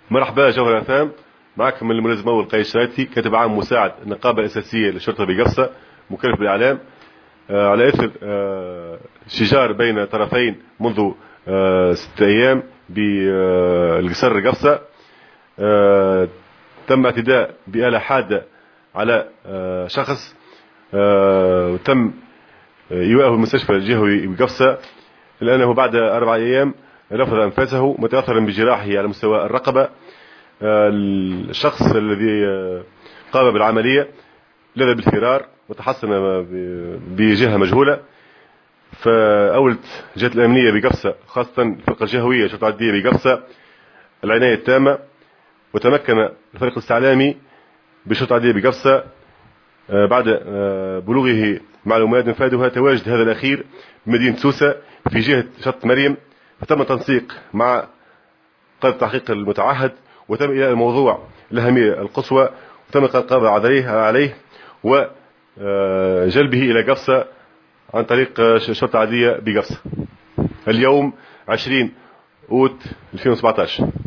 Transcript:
مرحبا جوهر عثام، معكم الملازم الاول قيس الشريتي، كاتب عام مساعد النقابه الاساسيه للشرطه بقفصه، مكلف بالاعلام. على اثر شجار بين طرفين منذ 6 ايام بالقصر قفصه، تم اعتداء بآلة حادة على شخص، وتم إيواءه المستشفى الجهوي بقفصه، لأنه بعد 4 أيام رفض أنفاسه متأثرا بجراحه على مستوى الرقبة. الشخص الذي قام بالعملية لذا بالفرار وتحصن بجهة مجهولة، فأولت جهة الأمنية بقفصة خاصة الفرقة الجهوية شرطة عدلية بقفصة العناية التامة، وتمكن الفريق الاستعلامي بشرطة عدلية بقفصة بعد بلوغه معلومات مفادها تواجد هذا الأخير بمدينة سوسة في جهة شط مريم، فتم تنسيق مع قائد التحقيق المتعهد، وتم إلى الموضوع الأهمية القصوى، وتم القبض عليه وجلبه إلى قفصة عن طريق شرطة عادية بقفصة اليوم 20 أوت 2017.